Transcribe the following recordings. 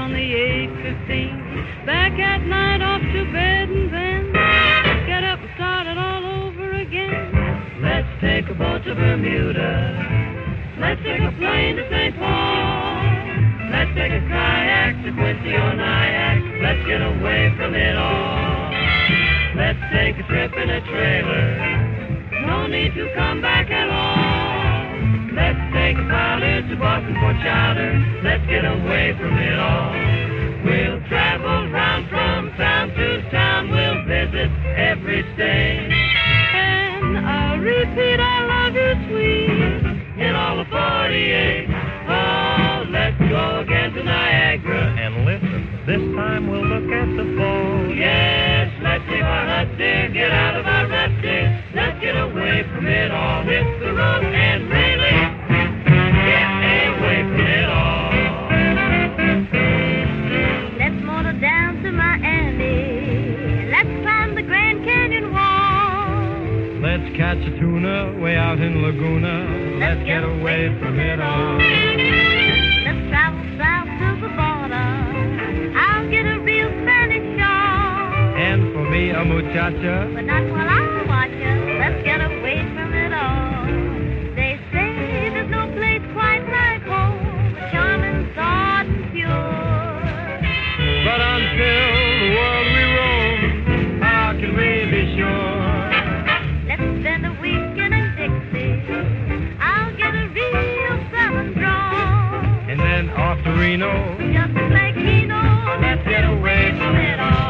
on the 8:15. Back at night, off to bed, and then get up and start it all over again. Let's take a boat to Bermuda. Let's take a plane to St. Paul. Let's take a kayak to Quincy or Nyack. Let's get away from it all. Let's take a trip in a trailer. No need to come back at all. Let's take a pilot to Boston for charter. Let's get away from it all. We'll travel round from town to town. We'll visit every state. And I'll repeat I love you sweet in all the 48. Oh, let's go again to Niagara. And listen, this time we'll look at the falls. Yes, let's leave our hut, dear, get out of our rut, dear. Let's get away from it all. Hit the road and really get away from it all. Let's motor down to Miami. Let's climb the Grand Canyon wall. Let's catch a tuna way out in Laguna. Let's get away from it all. Let's travel south to the border. I'll get a real Spanish shawl. And for me, a muchacha. But not while I watch you. Let's get away from it all. They say there's no place quite like home. The charming, thought and pure. But until the world we roam, how can we be sure? Let's spend a weekend in Dixie. I'll get a real southern drawl. And then off to Reno. Just like Keno. Let's get away from it all.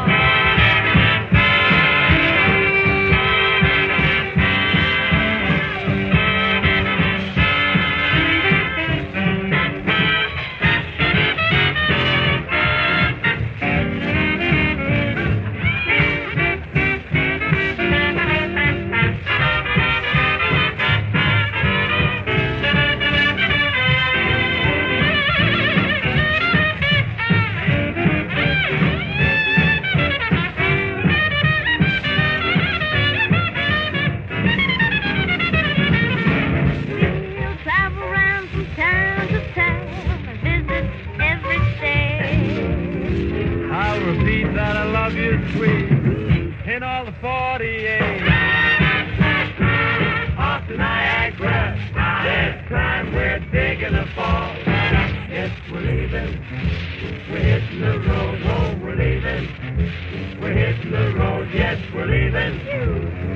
In all the 48. Off to Niagara. This time we're digging a fall. Yes, we're leaving. We're hitting the road. Oh, we're leaving. We're hitting the road. Yes, we're leaving.